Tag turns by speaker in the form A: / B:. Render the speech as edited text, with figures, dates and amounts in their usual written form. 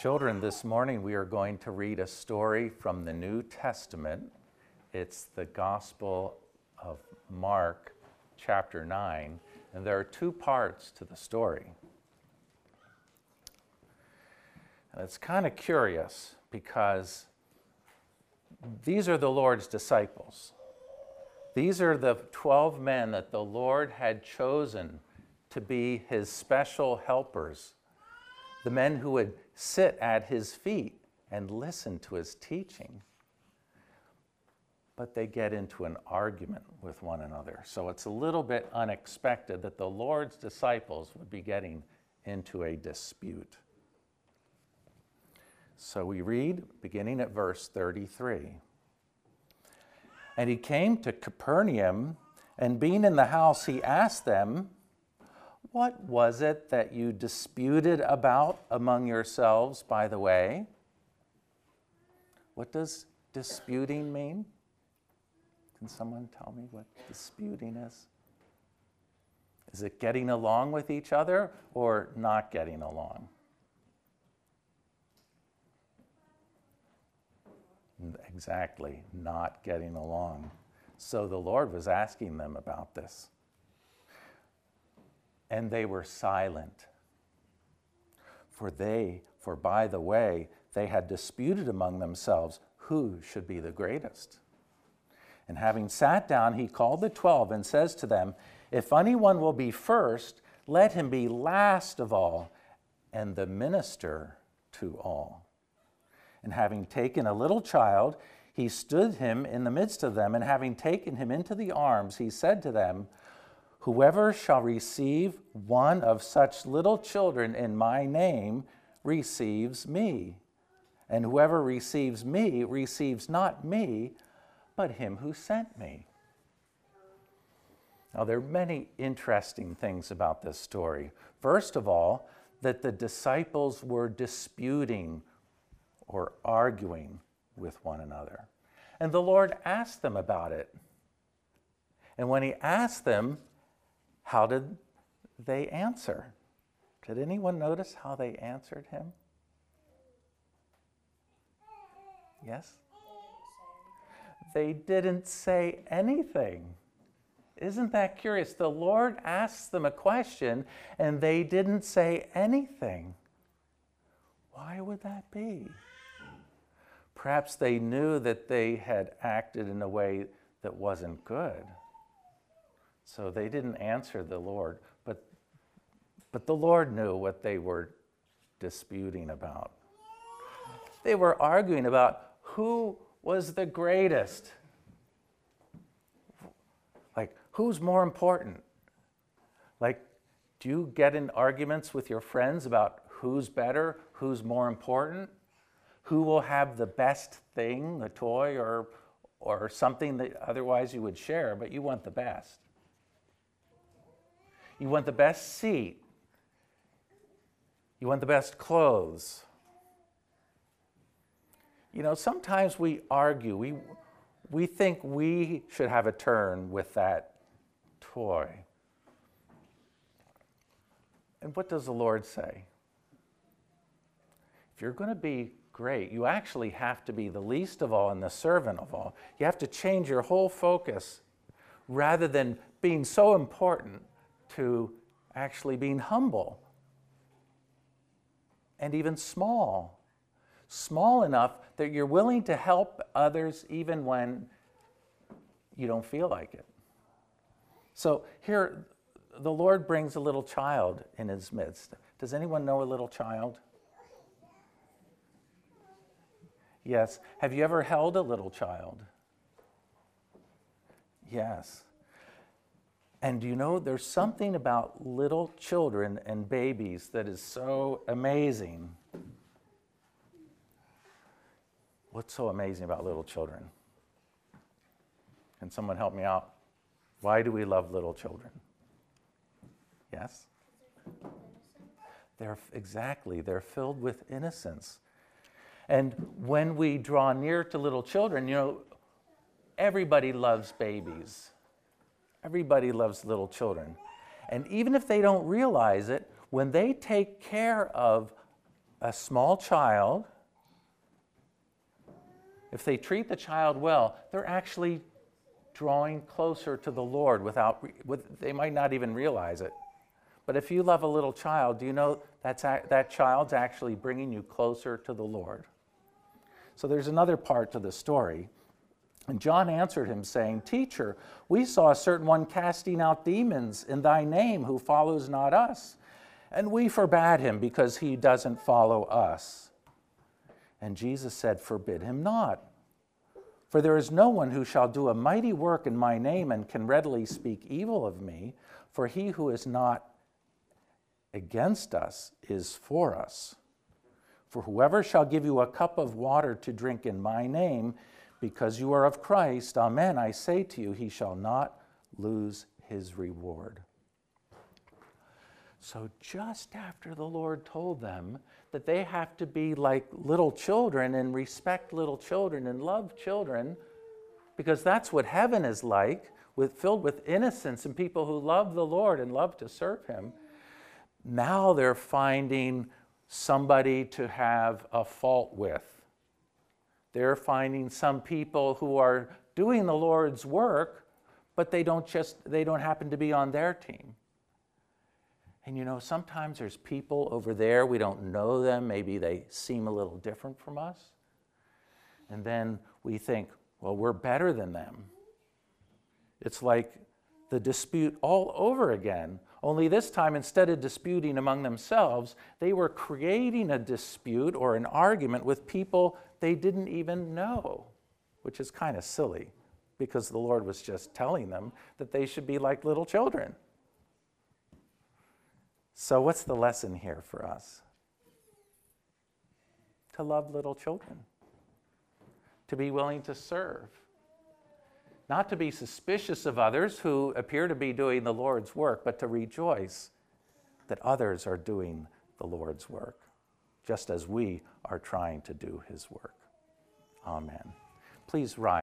A: Children, this morning we are going to read a story from the New Testament. It's the Gospel of Mark, chapter 9, and there are two parts to the story. And it's kind of curious because these are the Lord's disciples. These are the 12 men that the Lord had chosen to be his special helpers, the men who would sit at his feet and listen to his teaching. But they get into an argument with one another. So it's a little bit unexpected that the Lord's disciples would be getting into a dispute. So we read, beginning at verse 33. And he came to Capernaum, and being in the house, he asked them, "What was it that you disputed about among yourselves by the way?" What does disputing mean? Can someone tell me what disputing is? Is it getting along with each other or not getting along? Exactly, not getting along. So the Lord was asking them about this. And they were silent. For by the way, they had disputed among themselves who should be the greatest. And having sat down, he called the 12 and says to them, "If anyone will be first, let him be last of all, and the minister to all." And having taken a little child, he stood him in the midst of them, and having taken him into the arms, he said to them, "Whoever shall receive one of such little children in my name receives me. And whoever receives me receives not me, but him who sent me." Now, there are many interesting things about this story. First of all, that the disciples were disputing or arguing with one another. And the Lord asked them about it. And when he asked them, how did they answer? Did anyone notice how they answered him? Yes? They didn't say anything. Isn't that curious? The Lord asked them a question and they didn't say anything. Why would that be? Perhaps they knew that they had acted in a way that wasn't good. So they didn't answer the Lord, but the Lord knew what they were disputing about. They were arguing about who was the greatest. Like, who's more important? Like, do you get in arguments with your friends about who's better, who's more important? Who will have the best thing, a toy or something that otherwise you would share, but you want the best. You want the best seat. You want the best clothes. You know, sometimes we argue. We think we should have a turn with that toy. And what does the Lord say? If you're going to be great, you actually have to be the least of all and the servant of all. You have to change your whole focus rather than being so important to actually being humble and even small enough that you're willing to help others even when you don't feel like it. So here, the Lord brings a little child in his midst. Does anyone know a little child? Yes. Have you ever held a little child? Yes. And do you know, there's something about little children and babies that is so amazing. What's so amazing about little children? Can someone help me out? Why do we love little children? Yes? They're filled with innocence. And when we draw near to little children, you know, everybody loves babies. Everybody loves little children. And even if they don't realize it, when they take care of a small child, if they treat the child well, they're actually drawing closer to the Lord they might not even realize it. But if you love a little child, do you know that child's actually bringing you closer to the Lord? So there's another part to the story. And John answered him, saying, Teacher, we saw a certain one casting out demons in thy name, who follows not us. And we forbade him, because he doesn't follow us. And Jesus said, Forbid him not. For there is no one who shall do a mighty work in my name and can readily speak evil of me. For he who is not against us is for us. For whoever shall give you a cup of water to drink in my name, because you are of Christ, amen, I say to you, he shall not lose his reward. So just after the Lord told them that they have to be like little children and respect little children and love children, because that's what heaven is like, filled with innocence and people who love the Lord and love to serve him, now they're finding somebody to have a fault with. They're finding some people who are doing the Lord's work, but they don't happen to be on their team. And you know, sometimes there's people over there, we don't know them, maybe they seem a little different from us. And then we think, well, we're better than them. It's like the dispute all over again. Only this time, instead of disputing among themselves, they were creating a dispute or an argument with people they didn't even know, which is kind of silly, because the Lord was just telling them that they should be like little children. So what's the lesson here for us? To love little children, to be willing to serve, not to be suspicious of others who appear to be doing the Lord's work, but to rejoice that others are doing the Lord's work, just as we are trying to do his work. Amen. Please rise.